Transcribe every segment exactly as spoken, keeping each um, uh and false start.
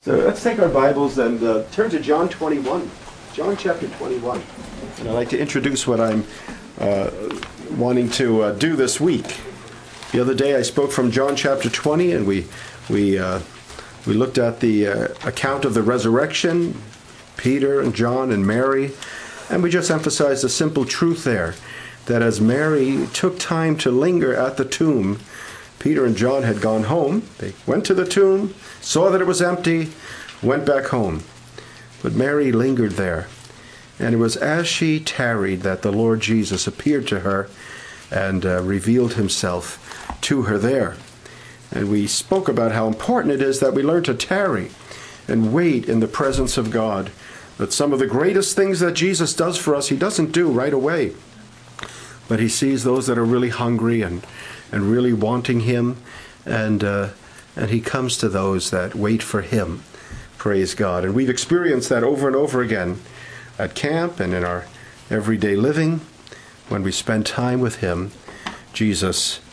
So let's take our Bibles and uh, turn to John twenty-one. John chapter twenty-one. And I'd like to introduce what I'm uh, wanting to uh, do this week. The other day I spoke from John chapter twenty, and we we uh, we looked at the uh, account of the resurrection, Peter and John and Mary, and we just emphasized a simple truth there, that as Mary took time to linger at the tomb, Peter and John had gone home. They went to the tomb, saw that it was empty, went back home. But Mary lingered there. And it was as she tarried that the Lord Jesus appeared to her and uh, revealed himself to her there. And we spoke about how important it is that we learn to tarry and wait in the presence of God. That some of the greatest things that Jesus does for us, he doesn't do right away. But he sees those that are really hungry and and really wanting him, and uh, and he comes to those that wait for him. Praise God. And we've experienced that over and over again at camp and in our everyday living. When we spend time with him, Jesus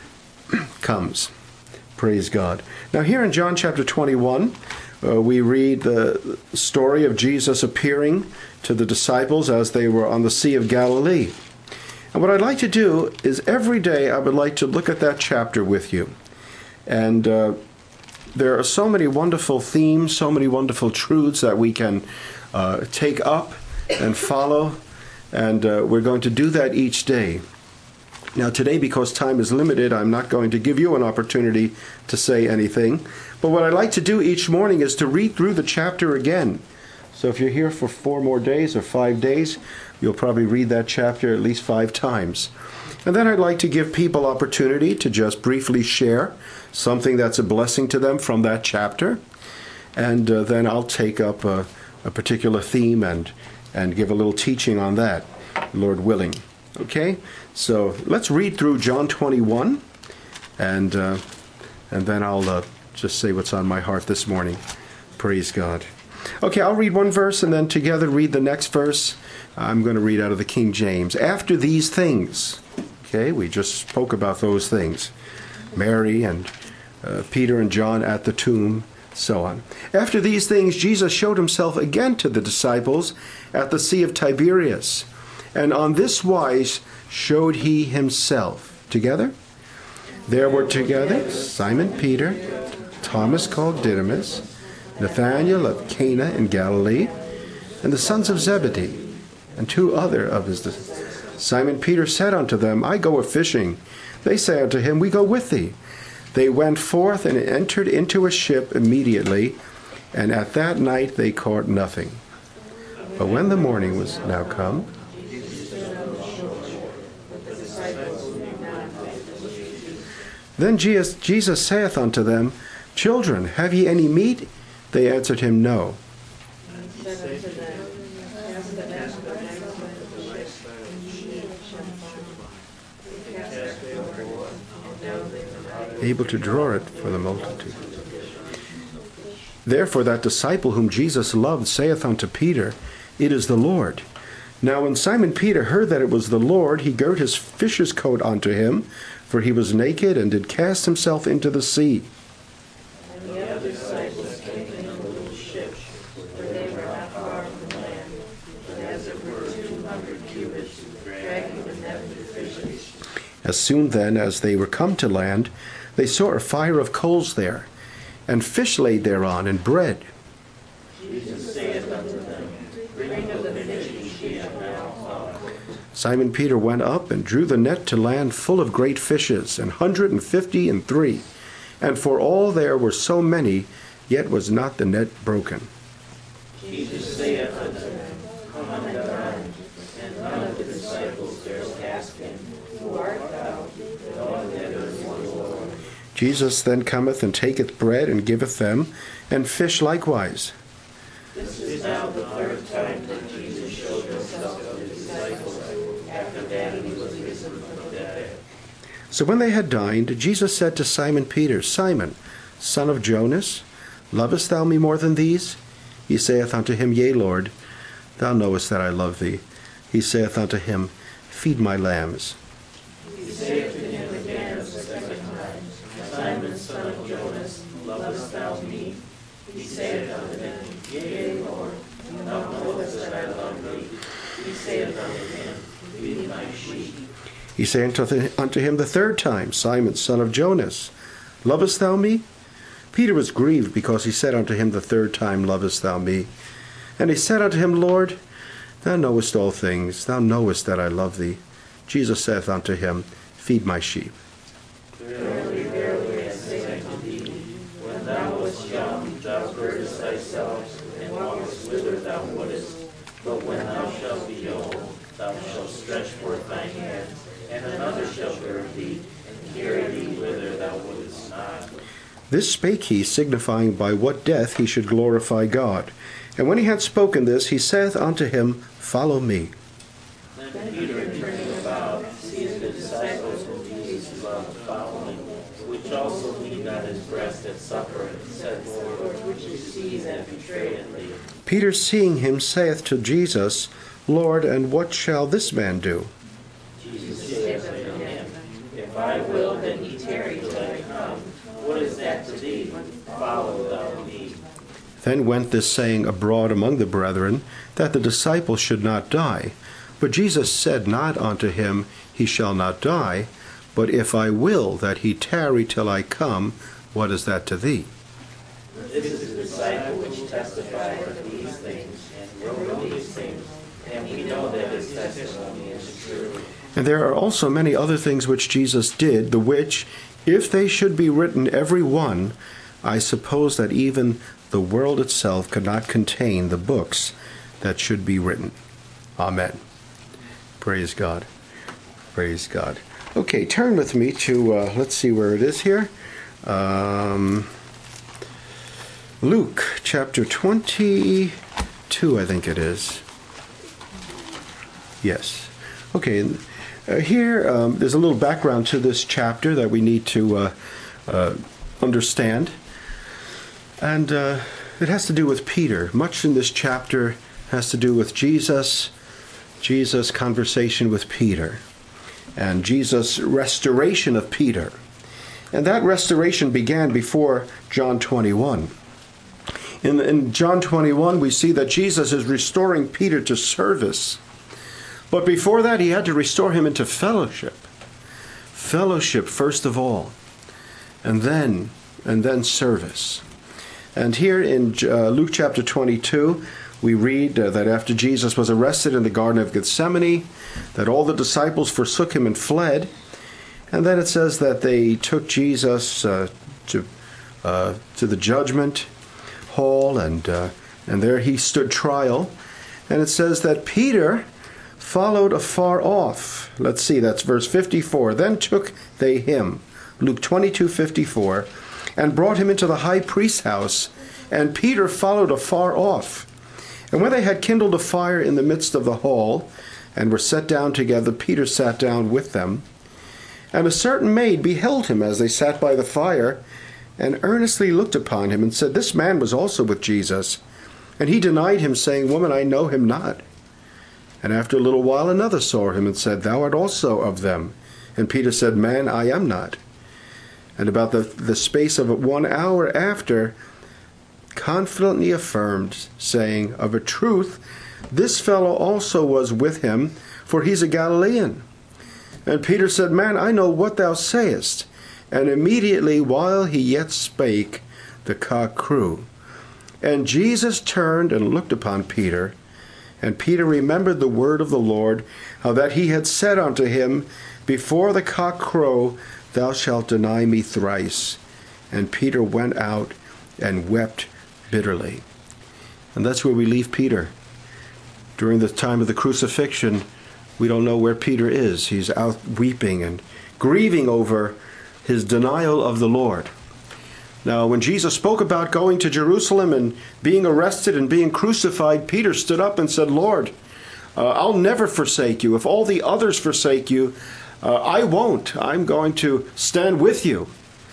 comes. Praise God. Now here in John chapter twenty-one, uh, we read the story of Jesus appearing to the disciples as they were on the Sea of Galilee. And what I'd like to do is every day I would like to look at that chapter with you. And uh, there are so many wonderful themes, so many wonderful truths that we can uh, take up and follow. And uh, we're going to do that each day. Now today, because time is limited, I'm not going to give you an opportunity to say anything. But what I'd like to do each morning is to read through the chapter again. So if you're here for four more days or five days, you'll probably read that chapter at least five times. And then I'd like to give people opportunity to just briefly share something that's a blessing to them from that chapter. And uh, then I'll take up a, a particular theme and, and give a little teaching on that, Lord willing. Okay? So let's read through John twenty-one, and, uh, and then I'll uh, just say what's on my heart this morning. Praise God. Okay, I'll read one verse and then together read the next verse. I'm going to read out of the King James. After these things, okay, we just spoke about those things. Mary and uh, Peter and John at the tomb, so on. After these things, Jesus showed himself again to the disciples at the Sea of Tiberias. And on this wise showed he himself. Together? There were together Simon Peter, Thomas called Didymus, Nathanael of Cana in Galilee, and the sons of Zebedee, and two other of his disciples. Simon Peter said unto them, I go a-fishing. They say unto him, We go with thee. They went forth and entered into a ship immediately, and at that night they caught nothing. But when the morning was now come, then Jesus, Jesus saith unto them, Children, have ye any meat? They answered him, No. Able to draw it for the multitude. Therefore that disciple whom Jesus loved saith unto Peter, It is the Lord. Now when Simon Peter heard that it was the Lord, he girt his fisher's coat unto him, for he was naked, and did cast himself into the sea. And the other disciples came in a little ship, for they were not far from land, but as it were two hundred cubits, dragging the net with fishes. As soon then as they were come to land, they saw a fire of coals there, and fish laid thereon, and bread. Jesus saith unto them, Bring of the fish which ye have now caught. Simon Peter went up and drew the net to land full of great fishes, an hundred and fifty and three. And for all there were so many, yet was not the net broken. Jesus saith unto them, Come and dine. And none of the disciples durst ask him, Who art thou? Knowing that it was the Lord. Jesus then cometh and taketh bread and giveth them, and fish likewise. This is now the third time that Jesus showed himself to the disciples, after that he was risen from the dead. So when they had dined, Jesus said to Simon Peter, Simon, son of Jonas, lovest thou me more than these? He saith unto him, Yea, Lord, thou knowest that I love thee. He saith unto him, Feed my lambs. He saith to him again the second time, Simon, son of Jonas, lovest thou me? He saith unto him, Yea, Lord, thou knowest that I love thee. He saith unto him, Feed my sheep. He said unto him the third time, Simon, son of Jonas, lovest thou me? Peter was grieved because he said unto him the third time, Lovest thou me? And he said unto him, Lord, thou knowest all things, thou knowest that I love thee. Jesus saith unto him, Feed my sheep. Verily, verily, I say unto thee, when thou wast young, thou girdest thyself, and walkest whither thou wouldest. But when thou shalt be old, thou shalt stretch forth thine hands, and another shall gird thee, and carry thee whither thou wouldest not. This spake he, signifying by what death he should glorify God. And when he had spoken this, he saith unto him, Follow me. Then Peter, turning about, seized the disciples whom Jesus loved, following, which also leaned on his breast at supper, and said, Lord, which is he that betrayeth thee? Peter, seeing him, saith to Jesus, Lord, and what shall this man do? Jesus saith unto him, If I will that he tarry till I come, what is that to thee? Follow thou me. Then went this saying abroad among the brethren, that the disciple should not die. But Jesus said not unto him, He shall not die, but if I will that he tarry till I come, what is that to thee? This is the disciple which testified of these things, and wrote these things, and we know that his testimony is true. And there are also many other things which Jesus did, the which, if they should be written every one, I suppose that even the world itself could not contain the books that should be written. Amen. Praise God. Praise God. Okay, turn with me to, uh, let's see where it is here. Um, Luke chapter twenty-two, I think it is. Yes. Okay, uh, here um, there's a little background to this chapter that we need to uh, uh, understand. And uh, it has to do with Peter. Much in this chapter has to do with Jesus, Jesus' conversation with Peter, and Jesus' restoration of Peter. And that restoration began before John twenty-one. In, in John twenty-one, we see that Jesus is restoring Peter to service. But before that, he had to restore him into fellowship. Fellowship, first of all, and then, and then service. And here in uh, Luke chapter twenty-two, we read uh, that after Jesus was arrested in the Garden of Gethsemane, that all the disciples forsook him and fled. And then it says that they took Jesus uh, to uh, to the judgment hall, and uh, and there he stood trial. And it says that Peter followed afar off. Let's see, that's verse fifty-four. Then took they him, Luke twenty-two fifty-four, and brought him into the high priest's house, and Peter followed afar off. And when they had kindled a fire in the midst of the hall, and were set down together, Peter sat down with them. And a certain maid beheld him as they sat by the fire, and earnestly looked upon him, and said, This man was also with Jesus. And he denied him, saying, Woman, I know him not. And after a little while another saw him, and said, Thou art also of them. And Peter said, Man, I am not. And about the, the space of one hour after, confidently affirmed, saying, Of a truth, this fellow also was with him, for he's a Galilean. And Peter said, Man, I know what thou sayest. And immediately, while he yet spake, the cock crew. And Jesus turned and looked upon Peter. And Peter remembered the word of the Lord, how that he had said unto him, Before the cock crow, thou shalt deny me thrice. And Peter went out and wept bitterly. And that's where we leave Peter. During the time of the crucifixion, we don't know where Peter is. He's out weeping and grieving over his denial of the Lord. Now, when Jesus spoke about going to Jerusalem and being arrested and being crucified, Peter stood up and said, Lord, uh, I'll never forsake you. If all the others forsake you, uh, I won't. I'm going to stand with you.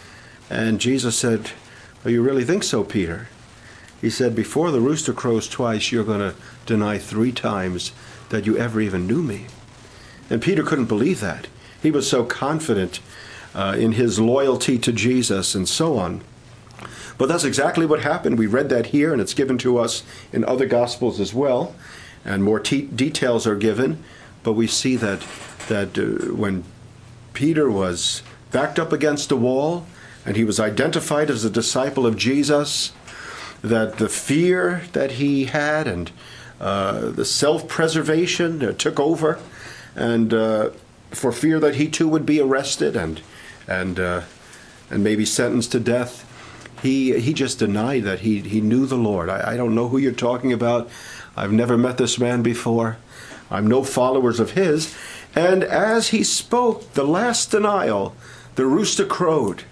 And Jesus said, Oh, you really think so, Peter? He said, Before the rooster crows twice, you're going to deny three times that you ever even knew me. And Peter couldn't believe that. He was so confident uh, in his loyalty to Jesus and so on. But that's exactly what happened. We read that here, and it's given to us in other Gospels as well, and more te- details are given. But we see that that uh, when Peter was backed up against a wall, and he was identified as a disciple of Jesus, that the fear that he had and uh, the self-preservation uh, took over, and uh, for fear that he too would be arrested and and uh, and maybe sentenced to death, he he just denied that he he knew the Lord. I, I don't know who you're talking about. I've never met this man before. I'm no followers of his. And as he spoke the last denial, the rooster crowed.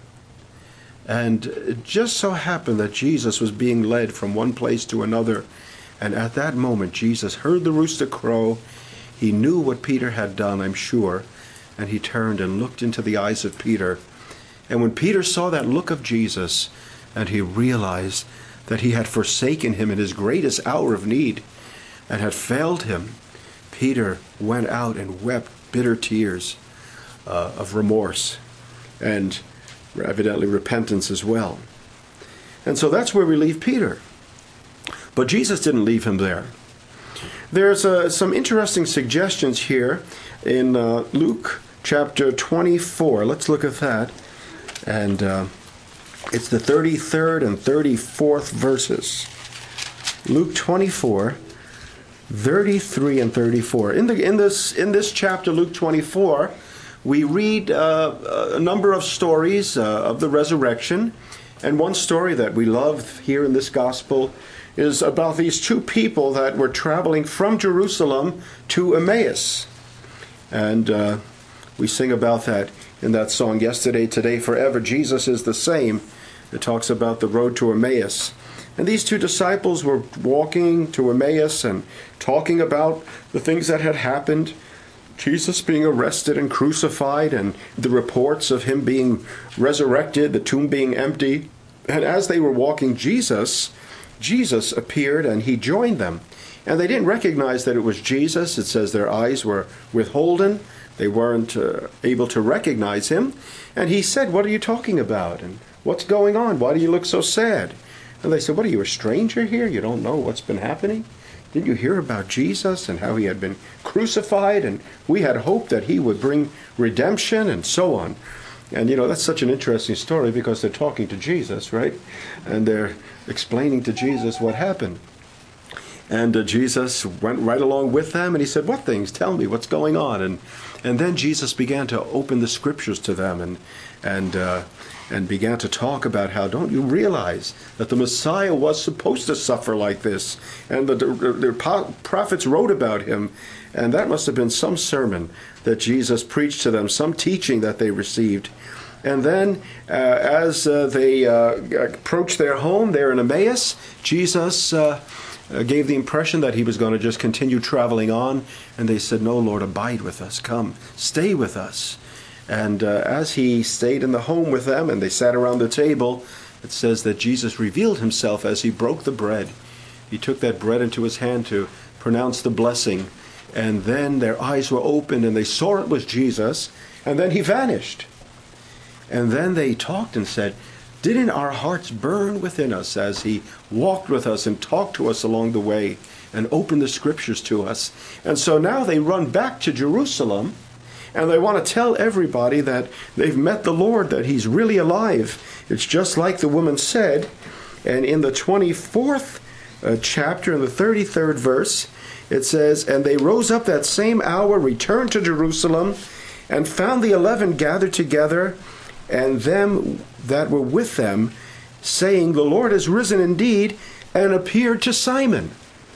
And it just so happened that Jesus was being led from one place to another. And at that moment, Jesus heard the rooster crow. He knew what Peter had done, I'm sure. And he turned and looked into the eyes of Peter. And when Peter saw that look of Jesus, and he realized that he had forsaken him in his greatest hour of need and had failed him, Peter went out and wept bitter tears uh, of remorse and evidently repentance as well. And so that's where we leave Peter. But Jesus didn't leave him there. There's uh, some interesting suggestions here in uh, Luke chapter twenty-four. Let's look at that. And uh, it's the thirty-third and thirty-fourth verses. Luke twenty-four, thirty-three and thirty-four. In the in this in this chapter, Luke twenty-four, we read uh, a number of stories uh, of the resurrection, and one story that we love here in this gospel is about these two people that were traveling from Jerusalem to Emmaus, and uh, we sing about that in that song, Yesterday, Today, Forever. Jesus is the same. It talks about the road to Emmaus. And these two disciples were walking to Emmaus and talking about the things that had happened. Jesus being arrested and crucified, and the reports of him being resurrected, the tomb being empty. And as they were walking, Jesus, Jesus appeared and he joined them. And they didn't recognize that it was Jesus. It says their eyes were withholden. They weren't uh, able to recognize him. And he said, "What are you talking about? And what's going on? Why do you look so sad?" And they said, "What, are you a stranger here? You don't know what's been happening? Didn't you hear about Jesus and how he had been crucified? And we had hoped that he would bring redemption," and so on. And, you know, that's such an interesting story because they're talking to Jesus, right? And they're explaining to Jesus what happened. And uh, Jesus went right along with them, and he said, "What things? Tell me, what's going on?" And and then Jesus began to open the scriptures to them and and uh, and began to talk about how, don't you realize that the Messiah was supposed to suffer like this? And the, the, the prophets wrote about him, and that must have been some sermon that Jesus preached to them, some teaching that they received. And then uh, as uh, they uh, approached their home there in Emmaus, Jesus uh, Uh, gave the impression that he was going to just continue traveling on. And they said, "No, Lord, abide with us. Come, stay with us." And uh, as he stayed in the home with them and they sat around the table, it says that Jesus revealed himself as he broke the bread. He took that bread into his hand to pronounce the blessing. And then their eyes were opened and they saw it was Jesus. And then he vanished. And then they talked and said, "Didn't our hearts burn within us as he walked with us and talked to us along the way and opened the scriptures to us?" And so now they run back to Jerusalem and they want to tell everybody that they've met the Lord, that he's really alive. It's just like the woman said. And in the twenty-fourth uh, chapter, in the thirty-third verse, it says, "And they rose up that same hour, returned to Jerusalem, and found the eleven gathered together, and them that were with them, saying, The Lord is risen indeed, and appeared to Simon."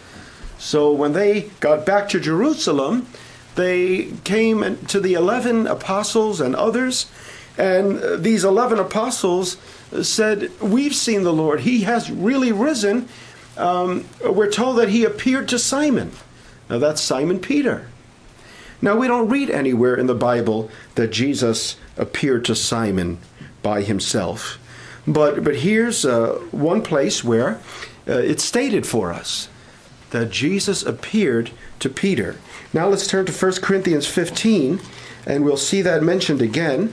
So when they got back to Jerusalem, they came to the eleven apostles and others, and these eleven apostles said, "We've seen the Lord. He has really risen. Um, we're told that he appeared to Simon." Now that's Simon Peter. Now we don't read anywhere in the Bible that Jesus appeared to Simon by himself. But but here's uh, one place where uh, it's stated for us that Jesus appeared to Peter. Now let's turn to First Corinthians fifteen, and we'll see that mentioned again.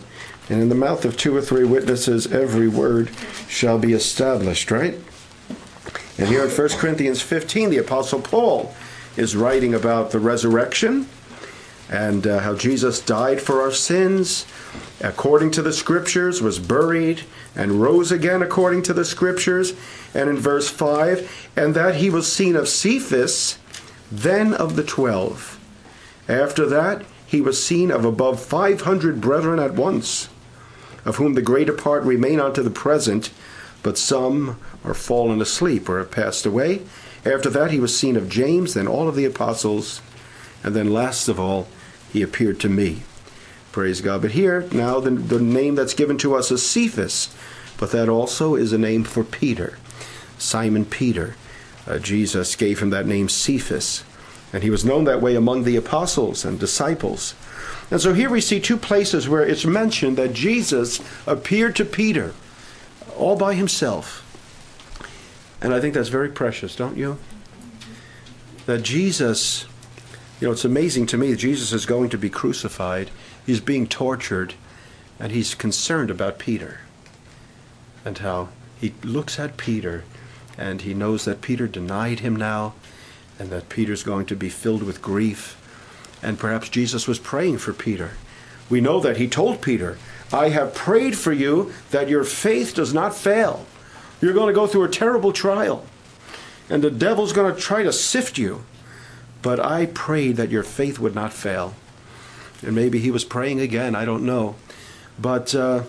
And in the mouth of two or three witnesses, every word shall be established, right? And here in First Corinthians fifteen, the Apostle Paul is writing about the resurrection and uh, how Jesus died for our sins according to the Scriptures, was buried, and rose again according to the Scriptures. And in verse five, and that he was seen of Cephas, then of the twelve. After that, he was seen of above five hundred brethren at once, of whom the greater part remain unto the present, but some are fallen asleep or have passed away. After that, he was seen of James, then all of the apostles, and then last of all, he appeared to me. Praise God. But here, now, the, the name that's given to us is Cephas, but that also is a name for Peter. Simon Peter. Uh, Jesus gave him that name Cephas, and he was known that way among the apostles and disciples. And so here we see two places where it's mentioned that Jesus appeared to Peter all by himself. And I think that's very precious, don't you? That Jesus, you know, it's amazing to me that Jesus is going to be crucified. He's being tortured, and he's concerned about Peter. And how he looks at Peter, and he knows that Peter denied him now, and that Peter's going to be filled with grief. And perhaps Jesus was praying for Peter. We know that he told Peter, I have prayed for you that your faith does not fail. You're going to go through a terrible trial, and the devil's going to try to sift you. But I prayed that your faith would not fail. And maybe he was praying again, I don't know. But uh,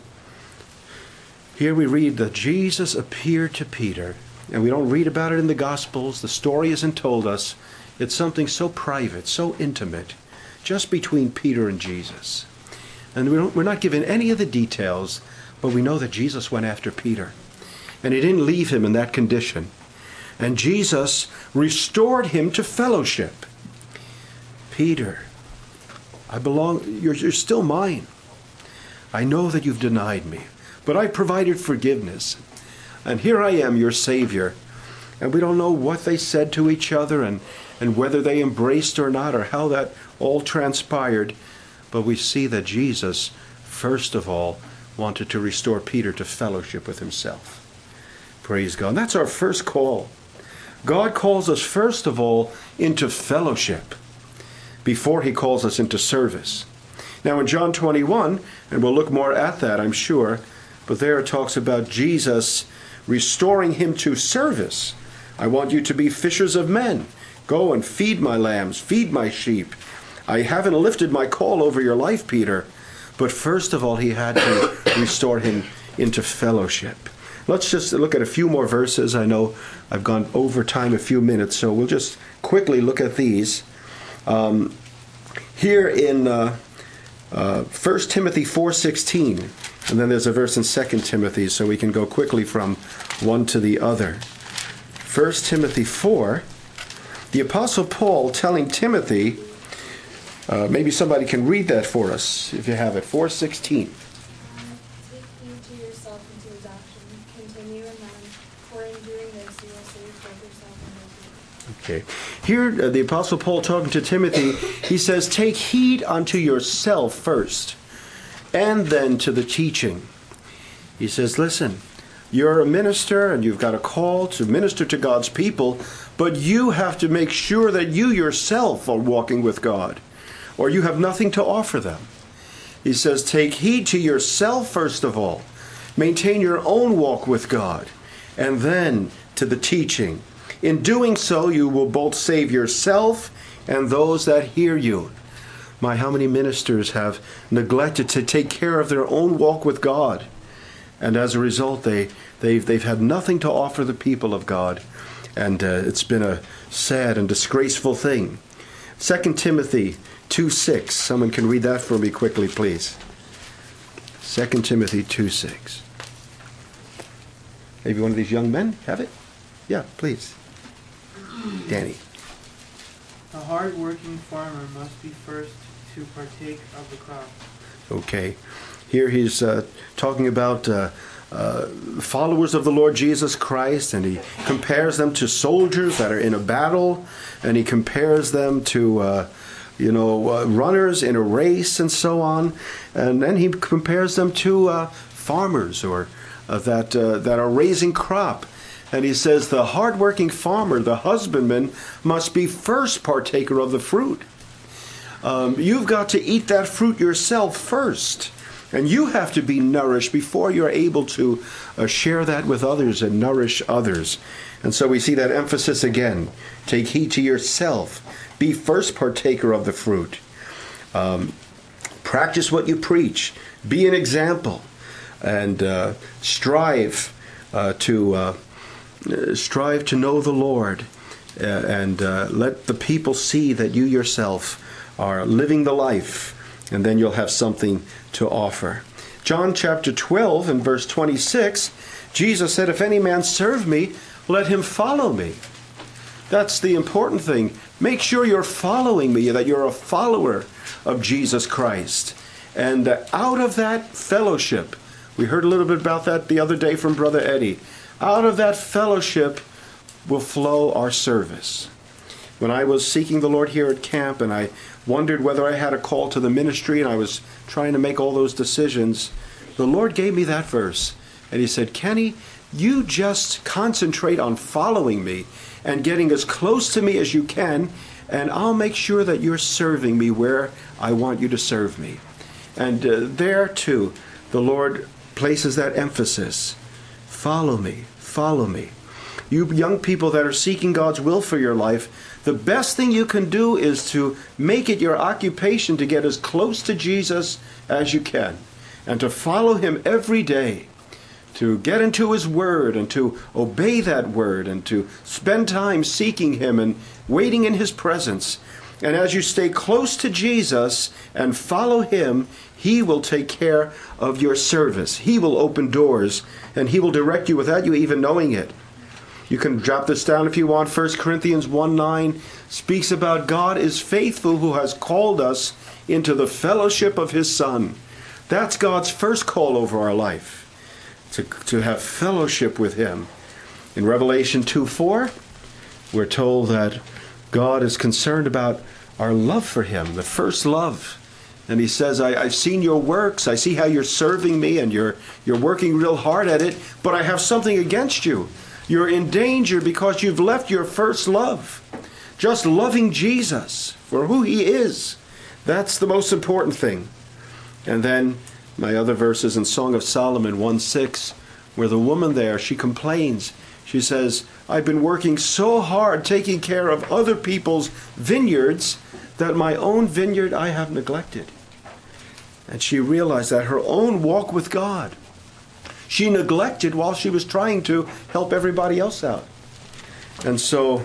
here we read that Jesus appeared to Peter. And we don't read about it in the Gospels. The story isn't told us. It's something so private, so intimate, just between Peter and Jesus. And we don't, we're not given any of the details, but we know that Jesus went after Peter. And he didn't leave him in that condition. And Jesus restored him to fellowship. Peter, I belong, you're, you're still mine. I know that you've denied me, but I provided forgiveness. And here I am, your Savior. And we don't know what they said to each other and, and whether they embraced or not or how that all transpired. But we see that Jesus, first of all, wanted to restore Peter to fellowship with himself. Praise God. And that's our first call. God calls us first of all into fellowship before he calls us into service. Now in John twenty-one, and we'll look more at that, I'm sure, but there it talks about Jesus restoring him to service. I want you to be fishers of men. Go and feed my lambs, feed my sheep. I haven't lifted my call over your life, Peter, but first of all, he had to restore him into fellowship. Let's just look at a few more verses. I know I've gone over time a few minutes, so we'll just quickly look at these. Um, here in uh, uh, First Timothy four sixteen, and then there's a verse in Second Timothy, so we can go quickly from one to the other. First Timothy four, the Apostle Paul telling Timothy, uh, maybe somebody can read that for us, if you have it, four sixteen. Okay. Here, uh, the Apostle Paul talking to Timothy, he says, take heed unto yourself first, and then to the teaching. He says, listen, you're a minister, and you've got a call to minister to God's people, but you have to make sure that you yourself are walking with God, or you have nothing to offer them. He says, take heed to yourself first of all. Maintain your own walk with God, and then to the teaching. In doing so, you will both save yourself and those that hear you. My, how many ministers have neglected to take care of their own walk with God. And as a result, they, they've, they've had nothing to offer the people of God. And uh, it's been a sad and disgraceful thing. Second Timothy two six. Someone can read that for me quickly, please. Second Timothy two six. Maybe one of these young men have it? Yeah, please. Danny. A hard-working farmer must be first to partake of the crop. Okay. Here he's uh, talking about uh, uh, followers of the Lord Jesus Christ, and he compares them to soldiers that are in a battle, and he compares them to uh, you know, uh, runners in a race and so on. And then he compares them to uh, farmers or uh, that uh, that are raising crop. And he says the hardworking farmer, the husbandman, must be first partaker of the fruit. Um, you've got to eat that fruit yourself first. And you have to be nourished before you're able to uh, share that with others and nourish others. And so we see that emphasis again. Take heed to yourself. Be first partaker of the fruit. Um, practice what you preach. Be an example. And uh, strive uh, to uh, strive to know the Lord. Uh, and uh, let the people see that you yourself are living the life. And then you'll have something to offer. John chapter twelve and verse twenty-six, Jesus said, if any man serve me, let him follow me. That's the important thing. Make sure you're following me, that you're a follower of Jesus Christ. And out of that fellowship, we heard a little bit about that the other day from Brother Eddie, out of that fellowship will flow our service. When I was seeking the Lord here at camp and I wondered whether I had a call to the ministry and I was trying to make all those decisions, the Lord gave me that verse. And he said, Kenny, you just concentrate on following me and getting as close to me as you can, and I'll make sure that you're serving me where I want you to serve me. And uh, there too, the Lord places that emphasis. Follow me, follow me. You young people that are seeking God's will for your life, the best thing you can do is to make it your occupation to get as close to Jesus as you can and to follow him every day, to get into his word and to obey that word and to spend time seeking him and waiting in his presence. And as you stay close to Jesus and follow him, he will take care of your service. He will open doors and he will direct you without you even knowing it. You can drop this down if you want. First Corinthians one nine speaks about God is faithful who has called us into the fellowship of his Son. That's God's first call over our life, to, to have fellowship with him. In Revelation two four, we're told that God is concerned about our love for him, the first love. And he says, I, I've seen your works, I see how you're serving me and you're, you're working real hard at it, but I have something against you. You're in danger because you've left your first love. Just loving Jesus for who he is. That's the most important thing. And then my other verses in Song of Solomon one six, where the woman there, she complains. She says, I've been working so hard taking care of other people's vineyards that my own vineyard I have neglected. And she realized that her own walk with God, she neglected while she was trying to help everybody else out. And so,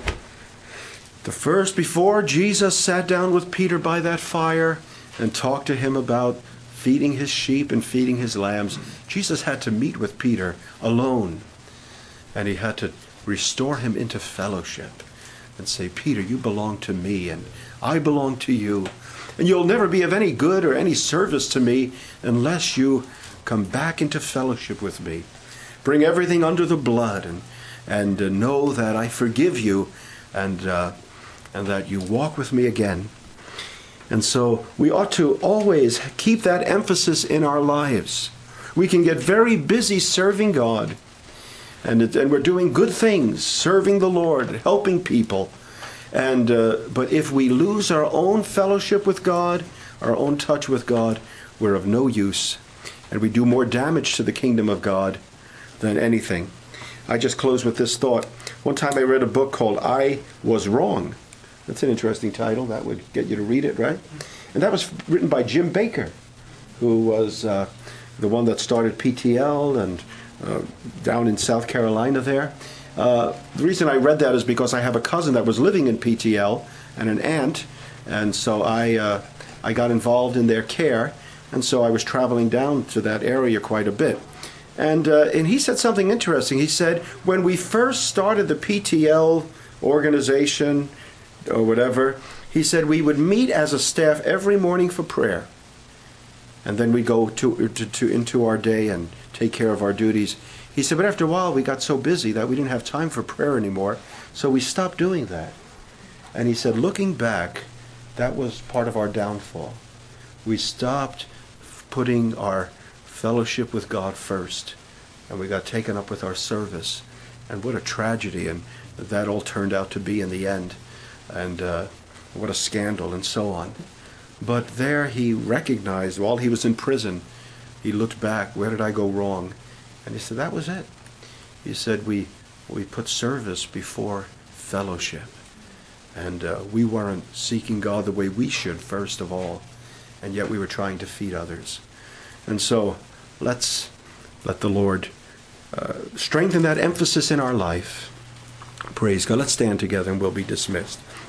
the first, before Jesus sat down with Peter by that fire and talked to him about feeding his sheep and feeding his lambs, Jesus had to meet with Peter alone. And he had to restore him into fellowship and say, Peter, you belong to me and I belong to you. And you'll never be of any good or any service to me unless you come back into fellowship with me. Bring everything under the blood and and uh, know that I forgive you and uh, and that you walk with me again. And so we ought to always keep that emphasis in our lives. We can get very busy serving God, and it, and we're doing good things, serving the Lord, helping people. And uh, but if we lose our own fellowship with God, our own touch with God, we're of no use. And we do more damage to the kingdom of God than anything. I just close with this thought. One time I read a book called I Was Wrong. That's an interesting title. That would get you to read it, right? And that was written by Jim Baker, who was uh, the one that started P T L and uh, down in South Carolina there. Uh, the reason I read that is because I have a cousin that was living in P T L and an aunt. And so I, uh, I got involved in their care. And so I was traveling down to that area quite a bit. And uh, and he said something interesting. He said, when we first started the P T L organization or whatever, he said we would meet as a staff every morning for prayer. And then we'd go to, to, to into our day and take care of our duties. He said, but after a while we got so busy that we didn't have time for prayer anymore, so we stopped doing that. And he said, looking back, That was part of our downfall. We stopped putting our fellowship with God first, and we got taken up with our service. And what a tragedy, and that all turned out to be in the end. And uh, what a scandal, and so on. But there he recognized, while he was in prison, he looked back, where did I go wrong? And he said, that was it. He said, we we put service before fellowship. And uh, we weren't seeking God the way we should, first of all. And yet we were trying to feed others. And so let's let the Lord uh, strengthen that emphasis in our life. Praise God. Let's stand together and we'll be dismissed.